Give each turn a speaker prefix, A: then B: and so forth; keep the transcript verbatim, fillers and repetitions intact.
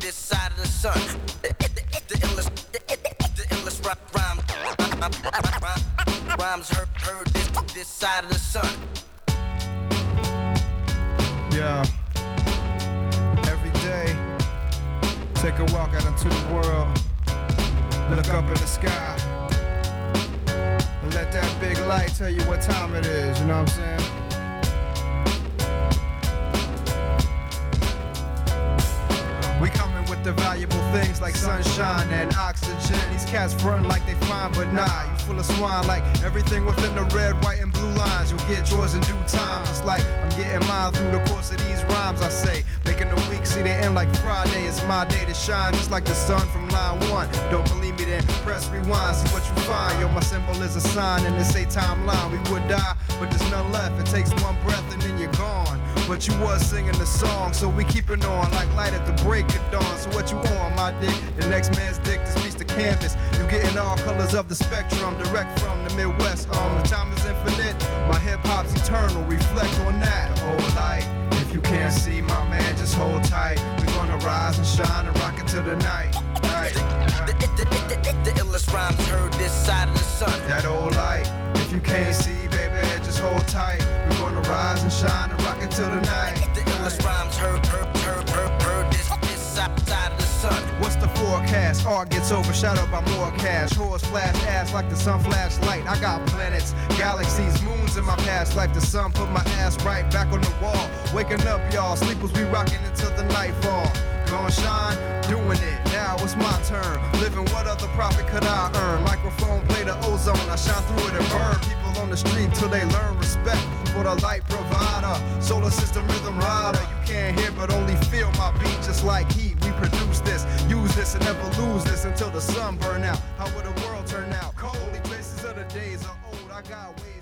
A: this side of the sun. The, the, the illest, the, the illest rhyme, rhyme, rhymes heard, heard this, this side of the sun.
B: Yeah. Every day, take a walk out into the world. Look up in the sky. And let that big light tell you what time it is, you know what I'm saying? We coming with the valuable things like sunshine and oxygen. These cats front like they fine, but nah, you full of swine like everything within the red, white, and blue lines. You'll get yours in due time. It's like I'm getting mine through the course of these rhymes I say. Making the week see they end like Friday. It's my day to shine, just like the sun from line one. Don't believe me, then press rewind, see what you find. Yo, my symbol is a sign in this eight timeline. We would die, but there's none left. It takes one breath and then you're gone. But you was singing the song, so we keep it on like light at the break of dawn. So what you on, my dick? The next man's dick, this piece the canvas. You getting all colors of the spectrum, direct from the Midwest. Um, the time is infinite, my hip hop's eternal. Reflect on that, whole light. If you can't see, my man, just hold tight. We gonna rise and shine and rock it till the night. Night.
A: The, the, the, the, the illest rhymes heard this side of the sun.
B: That old light. If you can't see, baby, just hold tight. We gonna rise and shine and rock it till the night.
A: The illest rhymes heard, heard, heard, heard, heard this, this side, side of the sun.
B: What's the forecast? Art gets overshadowed by more cash. Horse flash ass like the sun flash light. I got planets, galaxies, moons in my past life. The sun put my ass right back on the wall. Waking up, y'all, sleepers we rocking until the nightfall. Gonna shine, doing it. Now it's my turn. Living what other profit could I earn? Microphone play the ozone. I shine through it and burn people on the street till they learn respect for the light provider. Solar system rhythm rider. You can't hear but only feel my beat just like heat. We produce this, use this and never lose this until the sun burn out. How would the world turn out? Cold. Only traces of the days are old. I got way